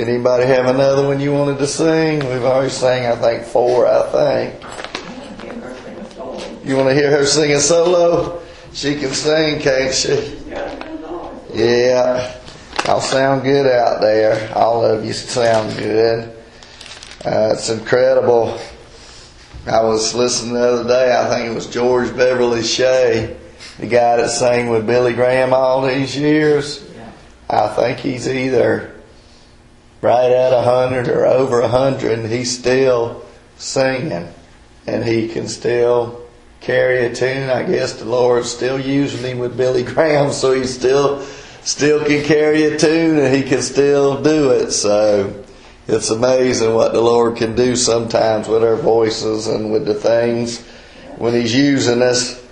Anybody have another one you wanted to sing? We've already sang, I think, 4, I think. You want to hear her sing a solo? She can sing, can't she? Yeah. Y'all sound good out there. All of you sound good. It's incredible. I was listening the other day, I think it was George Beverly Shea, the guy that sang with Billy Graham all these years. I think he's either right at 100 or over 100, and he's still singing. And he can still carry a tune. I guess the Lord's still using him with Billy Graham, so he still can carry a tune, and he can still do it. So it's amazing what the Lord can do sometimes with our voices and with the things when He's using us.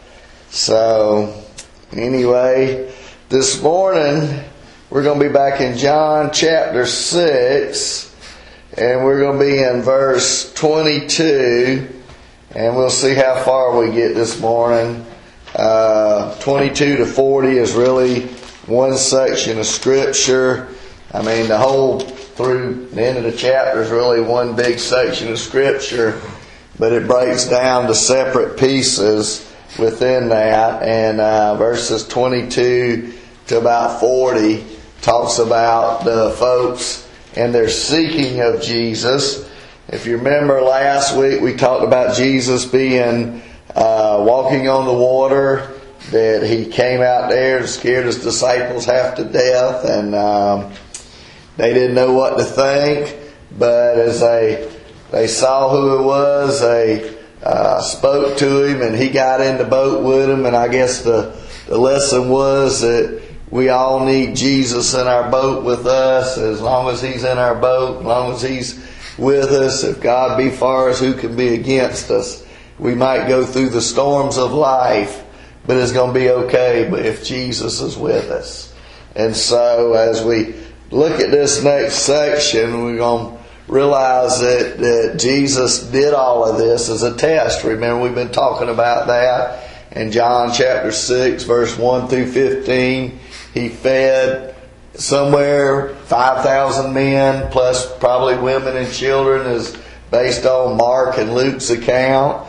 So anyway, this morning we're going to be back in John chapter 6, and we're going to be in verse 22, and we'll see how far we get this morning. 22 to 40 is really one section of Scripture. I mean, the whole through the end of the chapter is really one big section of Scripture, but it breaks down to separate pieces within that. And verses 22 to about 40 talks about the folks and their seeking of Jesus. If you remember last week, we talked about Jesus being walking on the water, that He came out there and scared His disciples half to death, and they didn't know what to think. But as they saw who it was, they spoke to Him, and He got in the boat with them. And I guess the lesson was that we all need Jesus in our boat with us. As long as He's in our boat, as long as He's with us, if God be for us, who can be against us? We might go through the storms of life, but it's going to be okay if Jesus is with us. And so as we look at this next section, we're going to realize that Jesus did all of this as a test. Remember, we've been talking about that in John chapter 6, verse 1 through 15. He fed somewhere 5,000 men, plus probably women and children, is based on Mark and Luke's account.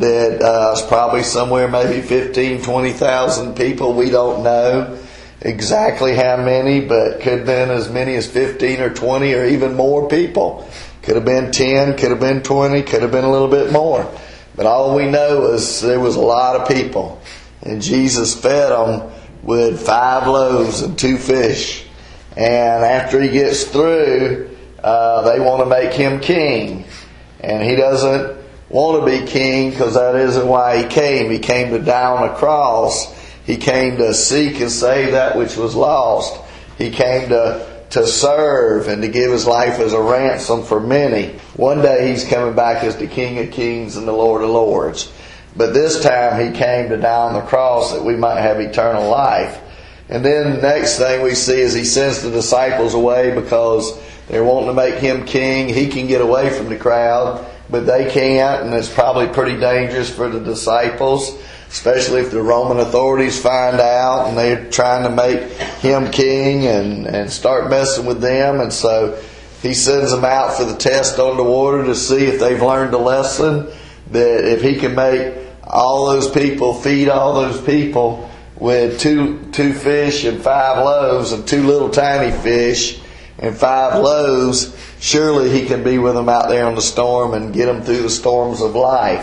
That it's probably somewhere maybe 15,000, 20,000 people. We don't know exactly how many, but could have been as many as 15 or 20 or even more people. Could have been 10, could have been 20, could have been a little bit more. But all we know is there was a lot of people. And Jesus fed them with 5 loaves and 2 fish. And after He gets through, they want to make Him king. And He doesn't want to be king, because that isn't why He came. He came to die on a cross. He came to seek and save that which was lost. He came to serve and to give His life as a ransom for many. One day He's coming back as the King of Kings and the Lord of Lords. But this time He came to die on the cross that we might have eternal life. And then the next thing we see is He sends the disciples away because they're wanting to make Him king. He can get away from the crowd, but they can't, and it's probably pretty dangerous for the disciples, especially if the Roman authorities find out and they're trying to make Him king and start messing with them. And so He sends them out for the test on the water to see if they've learned a lesson, that if He can make all those people, feed all those people with two fish and 5 loaves and 2 little tiny fish and 5 loaves, surely He can be with them out there on the storm and get them through the storms of life.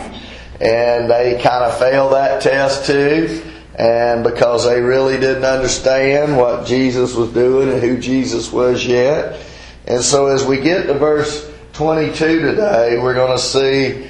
And they kind of failed that test too, and because they really didn't understand what Jesus was doing and who Jesus was yet. And so as we get to verse 22 today, we're going to see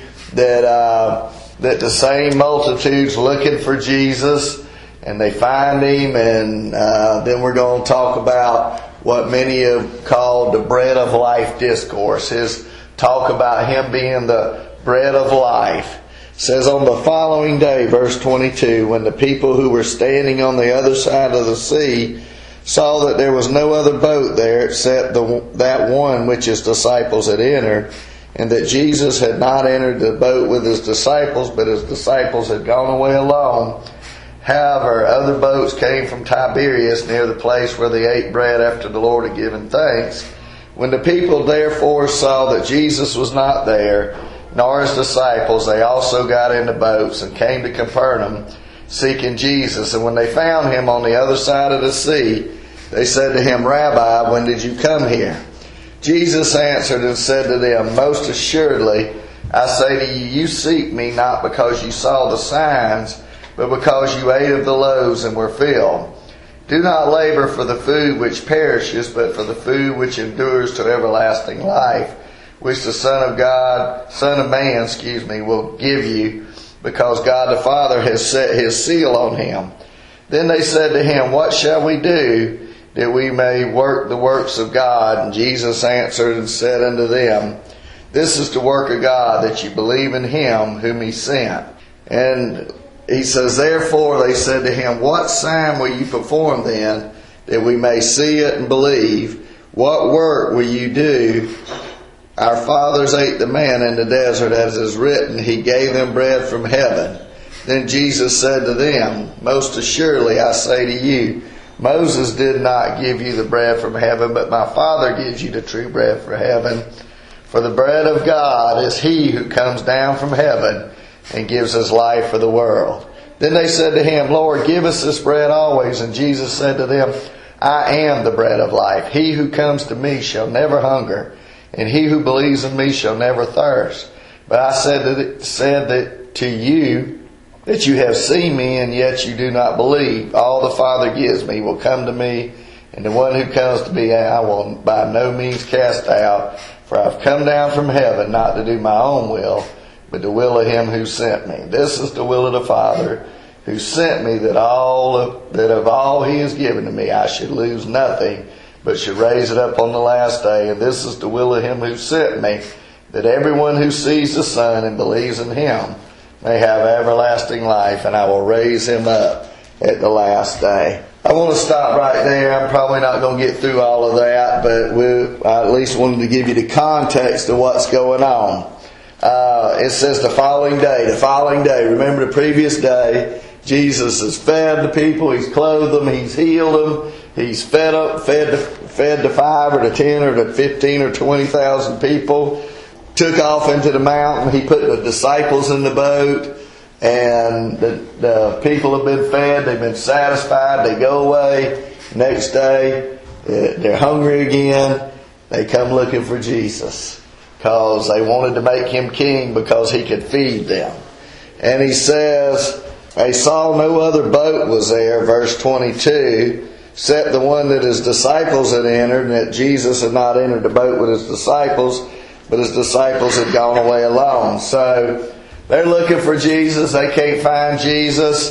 that the same multitudes looking for Jesus, and they find Him, and then we're going to talk about what many have called the bread of life discourse. His talk about Him being the bread of life. It says, on the following day, verse 22, when the people who were standing on the other side of the sea saw that there was no other boat there except that one which His disciples had entered, and that Jesus had not entered the boat with His disciples, but His disciples had gone away alone. However, other boats came from Tiberias, near the place where they ate bread after the Lord had given thanks. When the people therefore saw that Jesus was not there, nor his disciples, they also got into boats and came to Capernaum, seeking Jesus. And when they found him on the other side of the sea, they said to him, Rabbi, when did you come here? Jesus answered and said to them, Most assuredly, I say to you, you seek me not because you saw the signs, but because you ate of the loaves and were filled. Do not labor for the food which perishes, but for the food which endures to everlasting life, which the Son of Man, will give you, because God the Father has set his seal on him. Then they said to him, What shall we do that we may work the works of God? And Jesus answered and said unto them, This is the work of God, that you believe in him whom he sent. And he says, Therefore they said to him, What sign will you perform then, that we may see it and believe? What work will you do? Our fathers ate the manna in the desert, as is written, He gave them bread from heaven. Then Jesus said to them, Most assuredly I say to you, Moses did not give you the bread from heaven, but my Father gives you the true bread from heaven. For the bread of God is He who comes down from heaven and gives his life for the world. Then they said to him, Lord, give us this bread always. And Jesus said to them, I am the bread of life. He who comes to me shall never hunger, and he who believes in me shall never thirst. But I said that to you, that you have seen me, and yet you do not believe. All the Father gives me will come to me, and the one who comes to me I will by no means cast out. For I've come down from heaven not to do my own will, but the will of him who sent me. This is the will of the Father who sent me, that of all he has given to me I should lose nothing, but should raise it up on the last day. And this is the will of him who sent me, that everyone who sees the Son and believes in him may have everlasting life, and I will raise him up at the last day. I want to stop right there. I'm probably not going to get through all of that, but I at least wanted to give you the context of what's going on. It says the following day. Remember the previous day, Jesus has fed the people, he's clothed them, he's healed them, he's fed the 5 or the 10 or the 15 or 20,000 people, took off into the mountain, he put the disciples in the boat, and the people have been fed, they've been satisfied, they go away. Next day, they're hungry again, they come looking for Jesus, because they wanted to make him king because he could feed them. And he says, they saw no other boat was there, verse 22, except the one that his disciples had entered, and that Jesus had not entered the boat with his disciples, but his disciples had gone away alone. So they're looking for Jesus, they can't find Jesus.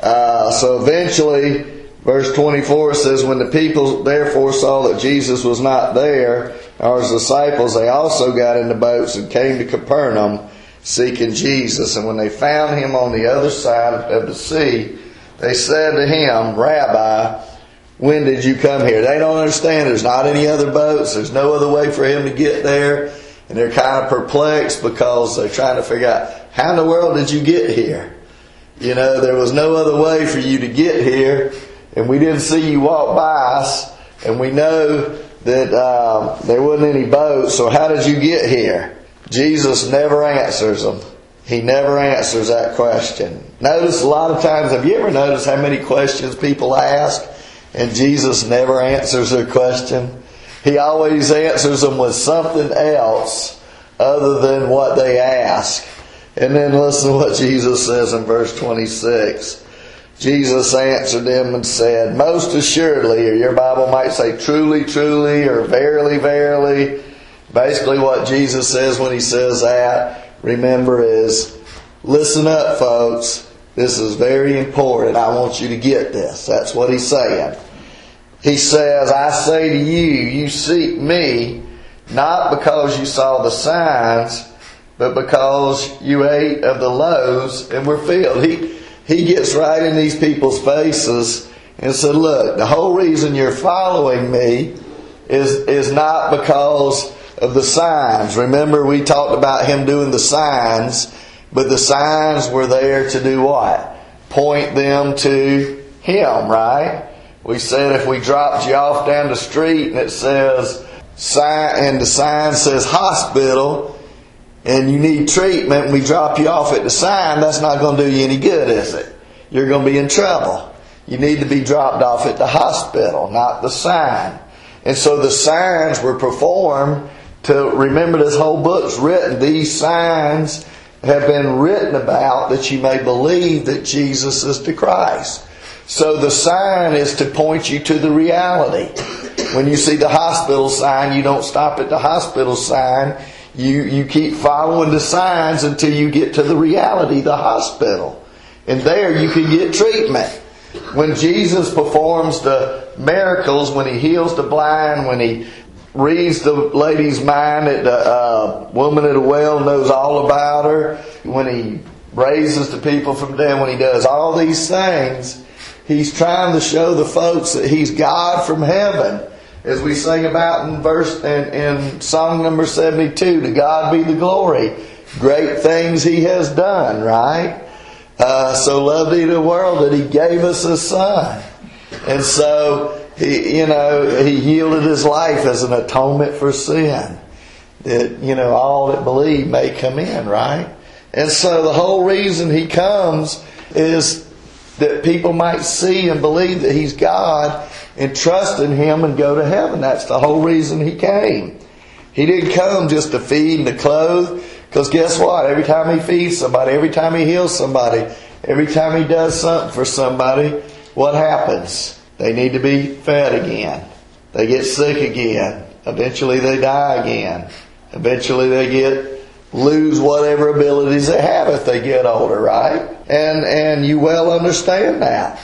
So eventually, verse 24 says, when the people therefore saw that Jesus was not there, or his disciples, they also got into boats and came to Capernaum seeking Jesus. And when they found him on the other side of the sea, they said to him, Rabbi, when did you come here? They don't understand. There's not any other boats. There's no other way for him to get there. And they're kind of perplexed because they're trying to figure out, how in the world did you get here? You know, there was no other way for you to get here. And we didn't see you walk by us. And we know that there wasn't any boats. So how did you get here? Jesus never answers them. He never answers that question. Notice a lot of times, have you ever noticed how many questions people ask and Jesus never answers their question? He always answers them with something else other than what they ask. And then listen to what Jesus says in verse 26. Jesus answered them and said, Most assuredly, or your Bible might say truly, truly, or verily, verily. Basically what Jesus says when he says that, remember, is listen up, folks. This is very important. I want you to get this. That's what he's saying. He says, I say to you, you seek me, not because you saw the signs, but because you ate of the loaves and were filled. He gets right in these people's faces and said, look, the whole reason you're following me is not because of the signs. Remember, we talked about him doing the signs, but the signs were there to do what? Point them to him, right? We said if we dropped you off down the street and it says and the sign says hospital, and you need treatment, and we drop you off at the sign, that's not going to do you any good, is it? You're going to be in trouble. You need to be dropped off at the hospital, not the sign. And so the signs were performed to, remember, this whole book's written. These signs have been written about that you may believe that Jesus is the Christ. So the sign is to point you to the reality. When you see the hospital sign, you don't stop at the hospital sign. You keep following the signs until you get to the reality, the hospital. And there you can get treatment. When Jesus performs the miracles, when He heals the blind, when He reads the lady's mind, that the woman at the well knows all about her, when He raises the people from dead, when He does all these things, He's trying to show the folks that He's God from heaven. As we sing about in song number 72, to God be the glory. Great things He has done, right? So loved He the world that He gave us His Son. And so He yielded His life as an atonement for sin. That, all that believe may come in, right? And so the whole reason He comes is that people might see and believe that He's God and trust in Him and go to heaven. That's the whole reason He came. He didn't come just to feed and to clothe. Because guess what? Every time He feeds somebody, every time He heals somebody, every time He does something for somebody, what happens? They need to be fed again. They get sick again. Eventually they die again. Eventually they lose whatever abilities they have if they get older, right? And you well understand that.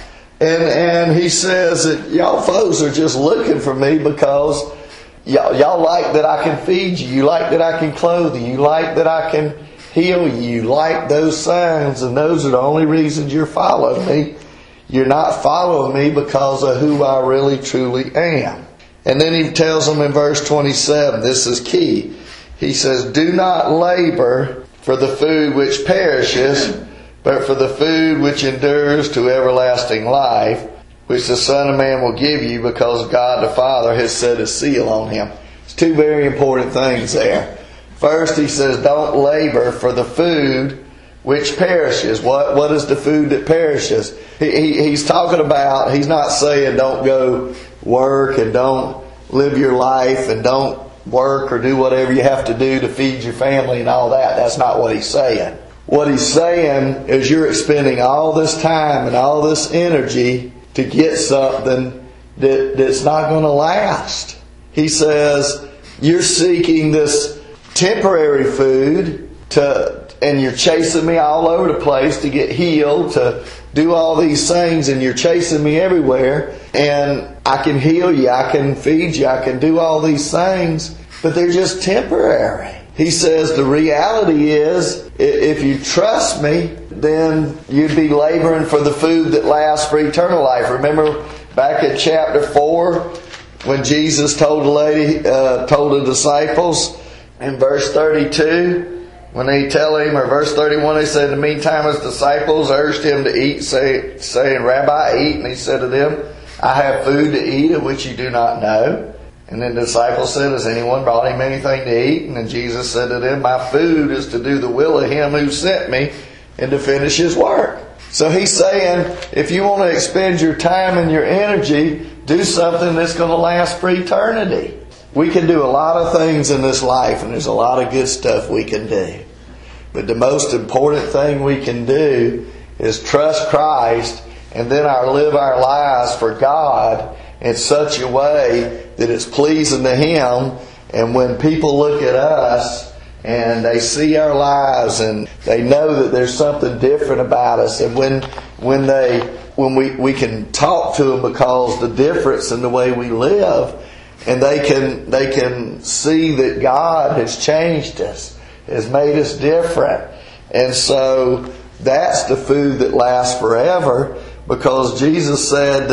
And He says that y'all folks are just looking for Me because y'all like that I can feed you. You like that I can clothe you. You like that I can heal you. You like those signs, and those are the only reasons you're following Me. You're not following Me because of who I really truly am. And then He tells them in verse 27, this is key. He says, do not labor for the food which perishes, but for the food which endures to everlasting life, which the Son of Man will give you, because God the Father has set His seal on Him. It's two very important things there. First, He says, don't labor for the food which perishes. What is the food that perishes? He's talking about, He's not saying don't go work and don't live your life and don't work or do whatever you have to do to feed your family and all that. That's not what He's saying. What He's saying is you're expending all this time and all this energy to get something that's not going to last. He says you're seeking this temporary food and you're chasing Me all over the place to get healed, to do all these things, and you're chasing Me everywhere. And I can heal you, I can feed you, I can do all these things, but they're just temporary. He says the reality is, if you trust Me, then you'd be laboring for the food that lasts for eternal life. Remember back in chapter 4, when Jesus told the disciples in verse 32, when they tell Him, or verse 31, they said, in the meantime His disciples urged Him to eat, saying, Rabbi, eat. And He said to them, I have food to eat of which you do not know. And then the disciples said, has anyone brought Him anything to eat? And then Jesus said to them, my food is to do the will of Him who sent Me and to finish His work. So He's saying, if you want to expend your time and your energy, do something that's going to last for eternity. We can do a lot of things in this life, and there's a lot of good stuff we can do. But the most important thing we can do is trust Christ, and then live our lives for God in such a way that it's pleasing to Him. And when people look at us and they see our lives and they know that there's something different about us, and when we can talk to them because the difference in the way we live, and they can see that God has changed us, has made us different. And so that's the food that lasts forever, because Jesus said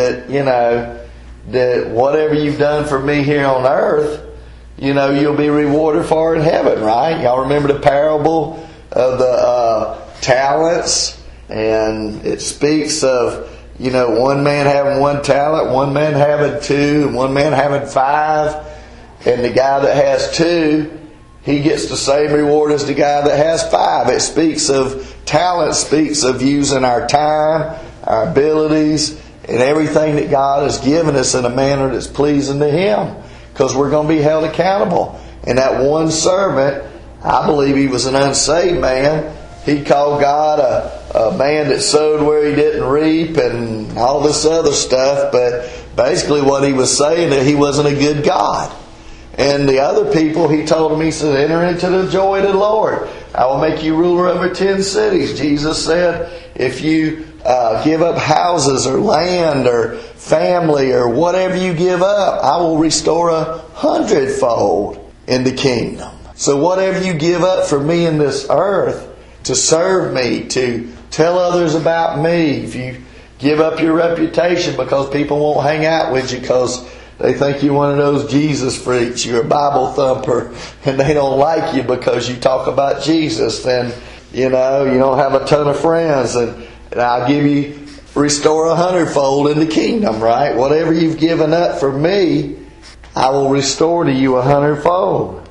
that whatever you've done for Me here on earth, you'll be rewarded for in heaven, right? Y'all remember the parable of the talents? And it speaks of, one man having 1 talent, one man having 2, and one man having 5. And the guy that has 2, he gets the same reward as the guy that has 5. It speaks of talent, speaks of using our time, our abilities, and everything that God has given us in a manner that's pleasing to Him. Because we're going to be held accountable. And that one servant, I believe he was an unsaved man. He called God a man that sowed where he didn't reap and all this other stuff. But basically what he was saying, that he wasn't a good God. And the other people, he told them, he said, enter into the joy of the Lord. I will make you ruler over 10 cities. Jesus said, if you give up houses or land or family or whatever you give up, I will restore 100-fold in the kingdom. So whatever you give up for me in this earth, to serve me, to tell others about me, if you give up your reputation because people won't hang out with you because they think you're one of those Jesus freaks, you're a Bible thumper, and they don't like you because you talk about Jesus, then, you don't have a ton of friends, and I'll give you, restore 100-fold in the kingdom, right? Whatever you've given up for me, I will restore to you 100-fold.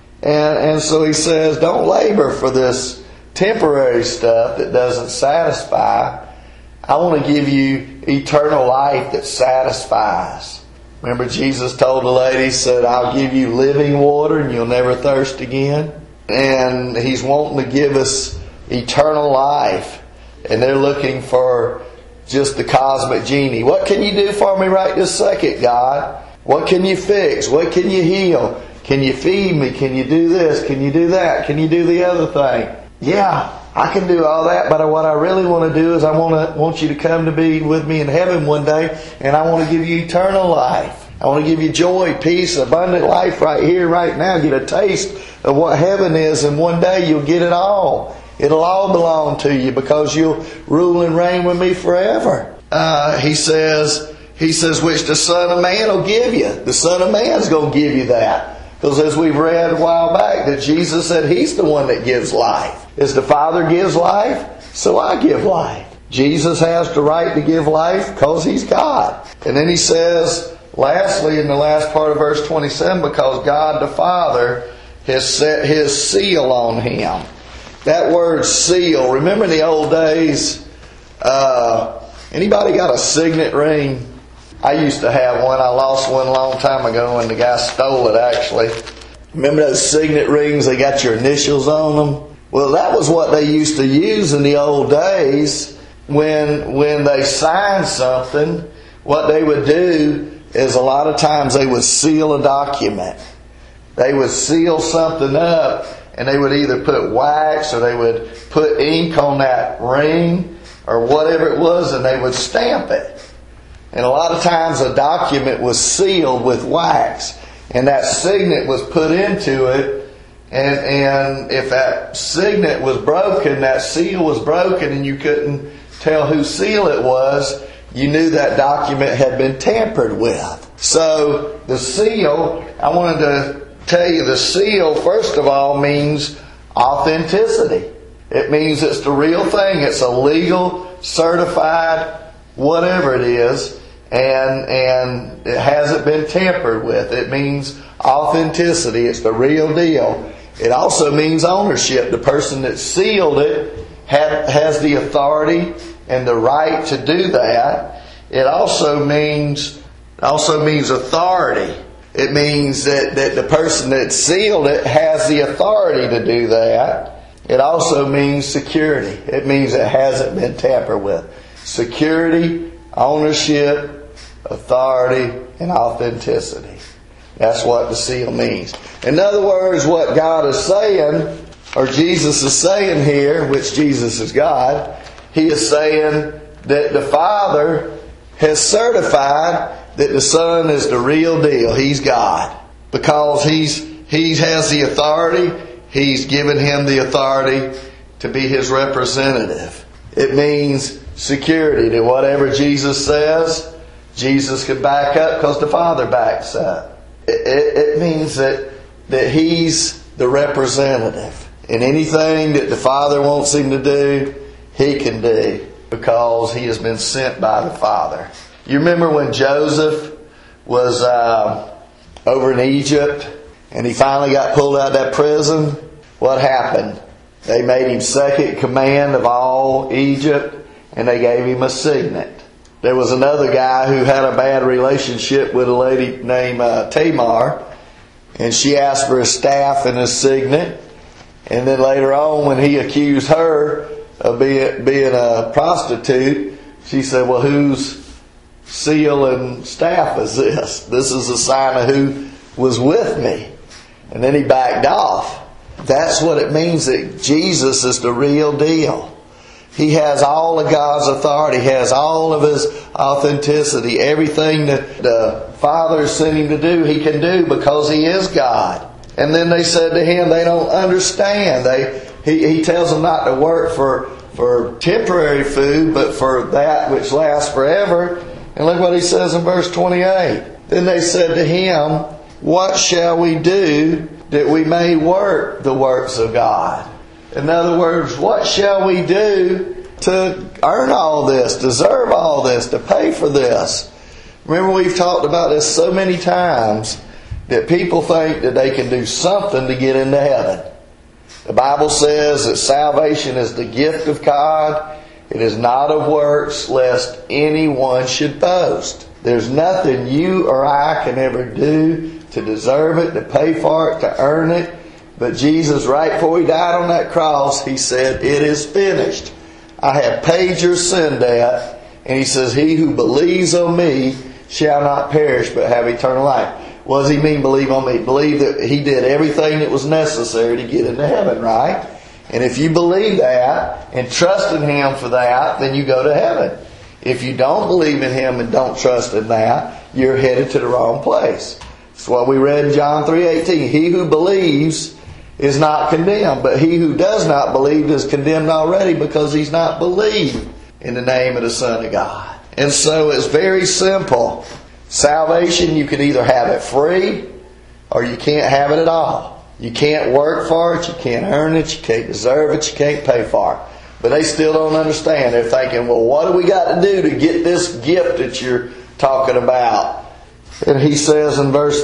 And so he says, don't labor for this temporary stuff that doesn't satisfy. I want to give you eternal life that satisfies. Remember Jesus told the lady, said, I'll give you living water and you'll never thirst again. And He's wanting to give us eternal life. And they're looking for just the cosmic genie. What can you do for me right this second, God? What can you fix? What can you heal? Can you feed me? Can you do this? Can you do that? Can you do the other thing? Yeah, I can do all that, but what I really want to do is I want you to come to be with me in heaven one day, and I want to give you eternal life. I want to give you joy, peace, abundant life right here, right now. Get a taste of what heaven is, and one day you'll get it all. It'll all belong to you because you'll rule and reign with me forever. He says, which the Son of Man will give you. The Son of Man's going to give you that. Because as we've read a while back, that Jesus said He's the one that gives life. As the Father gives life, so I give life. Jesus has the right to give life because He's God. And then He says, lastly, in the last part of verse 27, because God the Father has set His seal on Him. That word seal, remember in the old days, anybody got a signet ring? I used to have one. I lost one a long time ago and the guy stole it actually. Remember those signet rings, they got your initials on them? Well, that was what they used to use in the old days when they signed something. What they would do is a lot of times they would seal a document. They would seal something up and they would either put wax or they would put ink on that ring or whatever it was, and they would stamp it. And a lot of times a document was sealed with wax, and that signet was put into it, and if that signet was broken, that seal was broken, and you couldn't tell whose seal it was, you knew that document had been tampered with. So the seal, I wanted to tell you, the seal, first of all, means authenticity. It means it's the real thing. It's a legal, certified, whatever it is, and it hasn't been tampered with. It means authenticity. It's the real deal. It also means ownership. The person that sealed it has the authority and the right to do that. It also means authority. It means that the person that sealed it has the authority to do that. It also means security. It means it hasn't been tampered with. Security, ownership, authority, and authenticity. That's what the seal means. In other words, what God is saying, or Jesus is saying here, which Jesus is God, He is saying that the Father has certified that the Son is the real deal. He's God. Because He has the authority, He's given Him the authority to be His representative. It means security, that whatever Jesus says, Jesus can back up because the Father backs up. It means that He's the representative. And anything that the Father wants Him to do, He can do because He has been sent by the Father. You remember when Joseph was over in Egypt, and he finally got pulled out of that prison. What happened? They made him second in command of all Egypt, and they gave him a signet. There was another guy who had a bad relationship with a lady named Tamar, and she asked for his staff and his signet. And then later on, when he accused her of being a prostitute, she said, well, whose seal and staff is this? This is a sign of who was with me. And then he backed off. That's what it means that Jesus is the real deal. He has all of God's authority. He has all of His authenticity. Everything that the Father sent Him to do, He can do because He is God. And then they said to Him, they don't understand. He tells them not to work for temporary food, but for that which lasts forever. And look what He says in verse 28. Then they said to Him, what shall we do that we may work the works of God? In other words, what shall we do to earn all this, deserve all this, to pay for this? Remember, we've talked about this so many times that people think that they can do something to get into heaven. The Bible says that salvation is the gift of God. It is not of works, lest anyone should boast. There's nothing you or I can ever do to deserve it, to pay for it, to earn it. But Jesus, right before He died on that cross, He said, it is finished. I have paid your sin debt. And He says, he who believes on me shall not perish, but have eternal life. What does He mean, believe on me? Believe that He did everything that was necessary to get into heaven, right? And if you believe that and trust in Him for that, then you go to heaven. If you don't believe in Him and don't trust in that, you're headed to the wrong place. That's what we read in John 3:18. He who believes is not condemned, but he who does not believe is condemned already, because he's not believed in the name of the Son of God. And so it's very simple. Salvation, you can either have it free or you can't have it at all. You can't work for it, you can't earn it, you can't deserve it, you can't pay for it. But they still don't understand. They're thinking, well, what do we got to do to get this gift that you're talking about? And He says in verse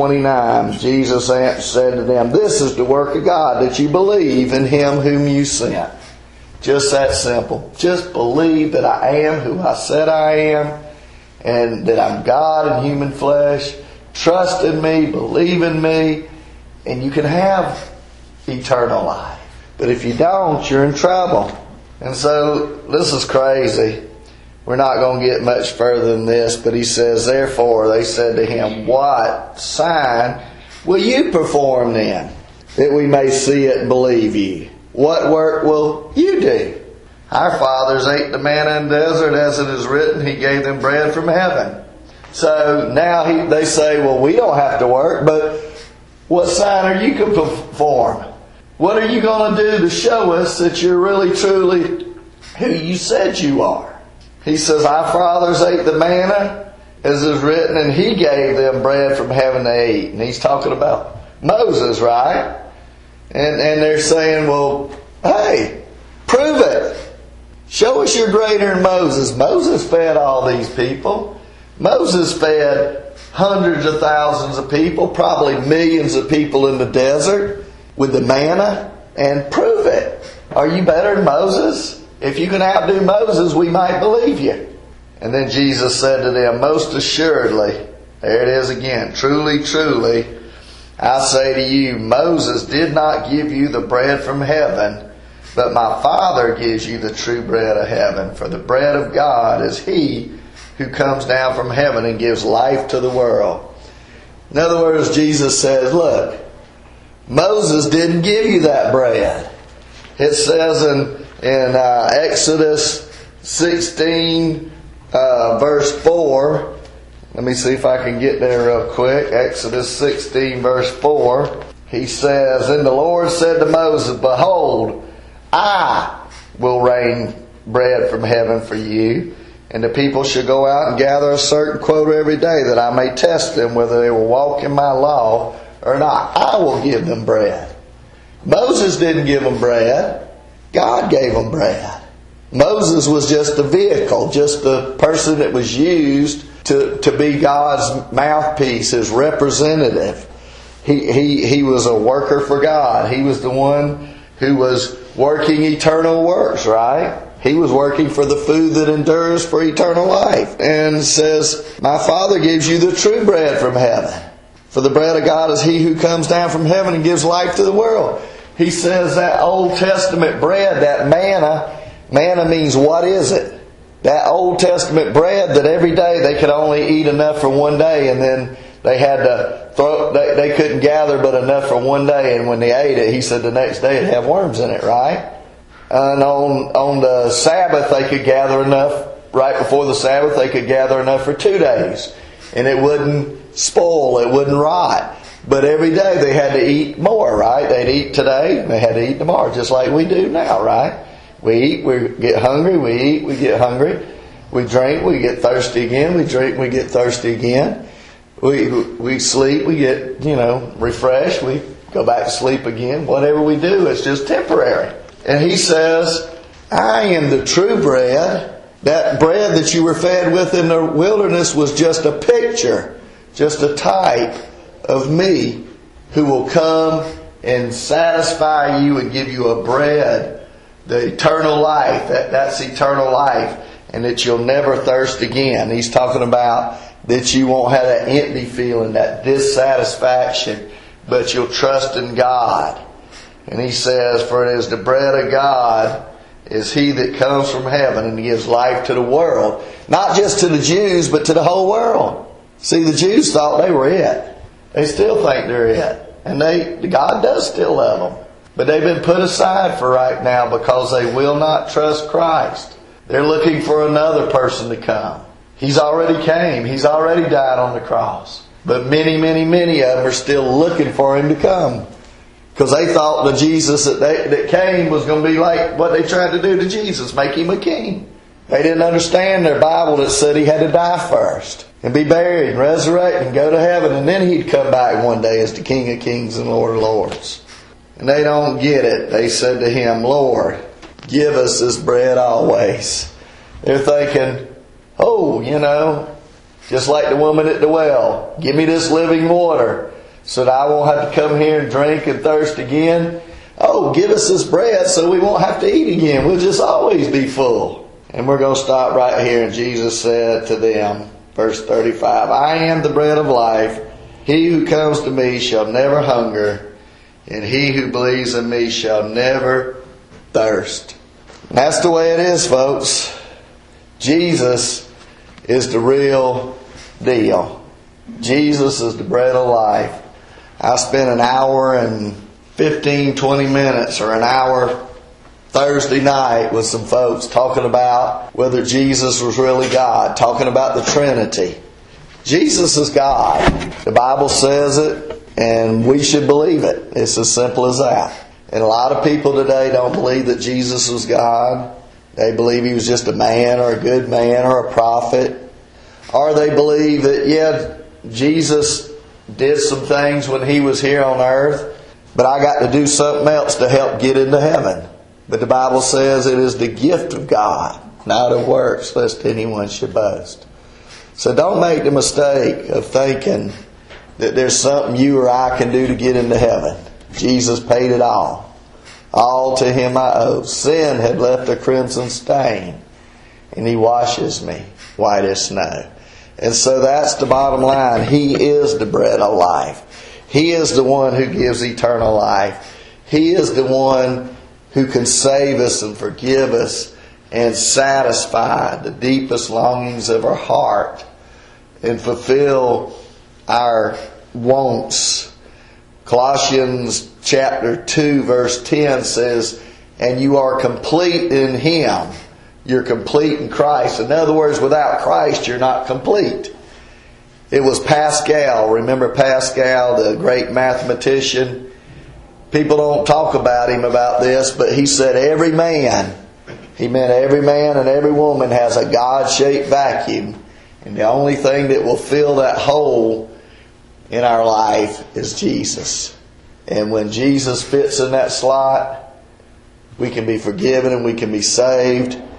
29, Jesus said to them, this is the work of God, that you believe in Him whom you sent. Just that simple. Just believe that I am who I said I am, and that I'm God in human flesh. Trust in me, believe in me, and you can have eternal life. But if you don't, you're in trouble. And so, this is crazy. We're not going to get much further than this, but He says, therefore, they said to Him, what sign will you perform then, that we may see it and believe you? What work will you do? Our fathers ate the manna in the desert, as it is written, He gave them bread from heaven. So now they say, well, we don't have to work, but what sign are you going to perform? What are you going to do to show us that you're really, truly who you said you are? He says, our fathers ate the manna, as is written, and He gave them bread from heaven to eat. And He's talking about Moses, right? And they're saying, well, hey, prove it. Show us you're greater than Moses. Moses fed all these people. Moses fed hundreds of thousands of people, probably millions of people in the desert with the manna. And prove it. Are you better than Moses? If you can outdo Moses, we might believe you. And then Jesus said to them, most assuredly, there it is again, truly, truly, I say to you, Moses did not give you the bread from heaven, but my Father gives you the true bread of heaven. For the bread of God is He who comes down from heaven and gives life to the world. In other words, Jesus says, look, Moses didn't give you that bread. It says in Exodus 16, verse 4. Let me see if I can get there real quick. Exodus 16, verse 4. He says, and the Lord said to Moses, behold, I will rain bread from heaven for you, and the people shall go out and gather a certain quota every day, that I may test them whether they will walk in my law or not. I will give them bread. Moses didn't give them bread. God gave them bread. Moses was just a vehicle, just the person that was used to be God's mouthpiece, his representative. He was a worker for God. He was the one who was working eternal works, right? He was working for the food that endures for eternal life. And says, my Father gives you the true bread from heaven. For the bread of God is He who comes down from heaven and gives life to the world. He says that Old Testament bread, that manna means what is it? That Old Testament bread that every day they could only eat enough for one day, and then they had to they couldn't gather but enough for one day, and when they ate it, He said the next day it'd have worms in it, right? And on the Sabbath they could gather enough, right before the Sabbath they could gather enough for 2 days. And it wouldn't spoil, it wouldn't rot. But every day they had to eat more, right? They'd eat today, and they had to eat tomorrow, just like we do now, right? We eat, we get hungry, we eat, we get hungry. We drink, we get thirsty again. We drink, we get thirsty again. We sleep, we get, refreshed. We go back to sleep again. Whatever we do, it's just temporary. And He says, I am the true bread. That bread that you were fed with in the wilderness was just a picture, just a type of me who will come and satisfy you and give you a bread, the eternal life. That's eternal life, and that you'll never thirst again. He's talking about that you won't have that empty feeling, that dissatisfaction, but you'll trust in God. And He says, for it is the bread of God is He that comes from heaven and gives life to the world. Not just to the Jews, but to the whole world. See, the Jews thought they were it. They still think they're it. And God does still love them. But they've been put aside for right now because they will not trust Christ. They're looking for another person to come. He's already came. He's already died on the cross. But many, many, many of them are still looking for Him to come. Because they thought the Jesus that came was going to be like what they tried to do to Jesus, make Him a king. They didn't understand their Bible that said He had to die first and be buried and resurrect and go to heaven, and then He'd come back one day as the King of Kings and Lord of Lords. And they don't get it. They said to Him, Lord, give us this bread always. They're thinking, just like the woman at the well, give me this living water so that I won't have to come here and drink and thirst again. Oh, give us this bread so we won't have to eat again. We'll just always be full. And we're going to stop right here. And Jesus said to them, verse 35, I am the bread of life. He who comes to me shall never hunger, and he who believes in me shall never thirst. And that's the way it is, folks. Jesus is the real deal. Jesus is the bread of life. I spent an hour and 15, 20 minutes or an hour Thursday night with some folks talking about whether Jesus was really God, talking about the Trinity. Jesus is God. The Bible says it, and we should believe it. It's as simple as that. And a lot of people today don't believe that Jesus was God. They believe He was just a man or a good man or a prophet. Or they believe that, Jesus did some things when He was here on earth, but I got to do something else to help get into heaven. But the Bible says it is the gift of God, not of works, lest anyone should boast. So don't make the mistake of thinking that there's something you or I can do to get into heaven. Jesus paid it all. All to Him I owe. Sin had left a crimson stain, and He washes me white as snow. And so that's the bottom line. He is the bread of life. He is the one who gives eternal life. He is the one who can save us and forgive us and satisfy the deepest longings of our heart and fulfill our wants. Colossians chapter 2 verse 10 says, and you are complete in Him. You're complete in Christ. In other words, without Christ, you're not complete. It was Pascal. Remember Pascal, the great mathematician? People don't talk about him about this, but he said every man, he meant every man and every woman has a God-shaped vacuum. And the only thing that will fill that hole in our life is Jesus. And when Jesus fits in that slot, we can be forgiven and we can be saved.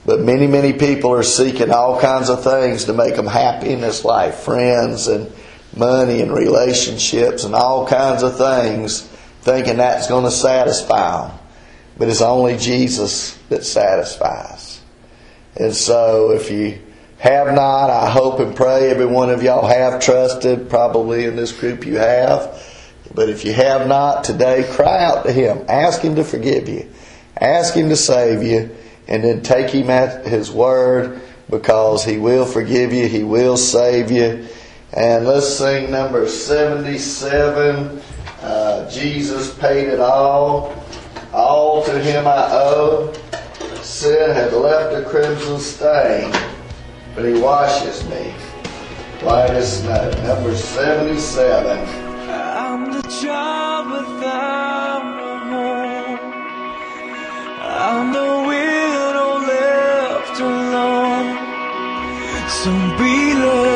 But many, many people are seeking all kinds of things to make them happy in this life. Friends and money and relationships and all kinds of things, thinking that's going to satisfy them. But it's only Jesus that satisfies. And so if you have not, I hope and pray every one of y'all have trusted. Probably in this group you have. But if you have not today, cry out to Him. Ask Him to forgive you. Ask Him to save you. And then take Him at His word, because He will forgive you. He will save you. And let's sing number 77. Jesus paid it all. All to Him I owe. Sin had left a crimson stain, but He washes me white as snow. Number 77. I'm the child without a home. I'm the widow left alone. So be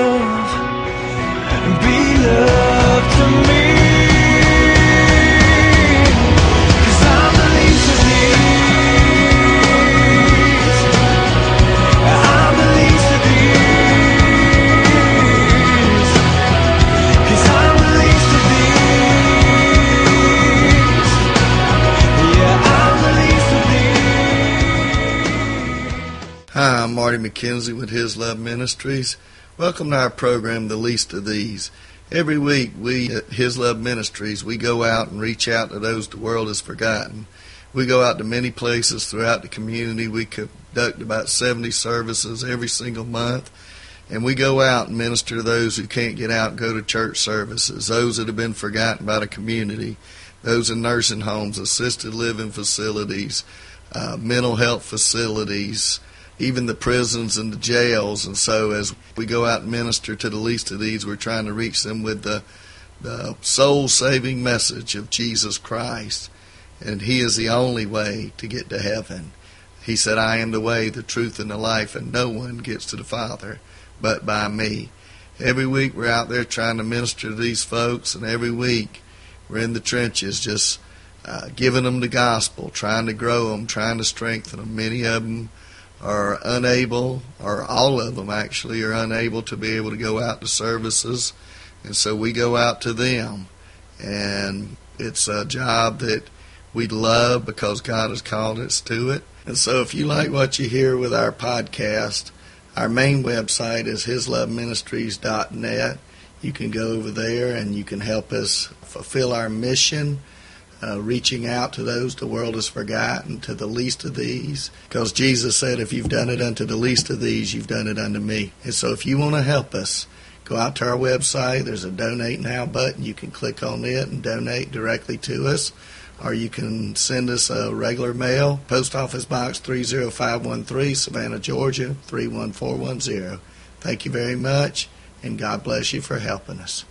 love to me. 'Cause I'm the least of these. I'm the least of these. 'Cause I'm the least of these. Yeah, I'm the least of these. Hi, I'm Marty McKenzie with His Love Ministries. Welcome to our program, The Least of These. Every week, we at His Love Ministries, we go out and reach out to those the world has forgotten. We go out to many places throughout the community. We conduct about 70 services every single month. And we go out and minister to those who can't get out and go to church services, those that have been forgotten by the community, those in nursing homes, assisted living facilities, mental health facilities, even the prisons and the jails. And so as we go out and minister to the least of these, we're trying to reach them with the soul-saving message of Jesus Christ. And He is the only way to get to heaven. He said, I am the way, the truth, and the life, and no one gets to the Father but by me. Every week we're out there trying to minister to these folks, and every week we're in the trenches just giving them the gospel, trying to grow them, trying to strengthen them. Many of them are unable, or all of them actually, are unable to be able to go out to services. And so we go out to them. And it's a job that we love because God has called us to it. And so if you like what you hear with our podcast, our main website is hisloveministries.net. You can go over there and you can help us fulfill our mission, reaching out to those the world has forgotten, to the least of these. Because Jesus said, if you've done it unto the least of these, you've done it unto me. And so if you want to help us, go out to our website. There's a Donate Now button. You can click on it and donate directly to us. Or you can send us a regular mail, Post Office Box 30513, Savannah, Georgia, 31410. Thank you very much, and God bless you for helping us.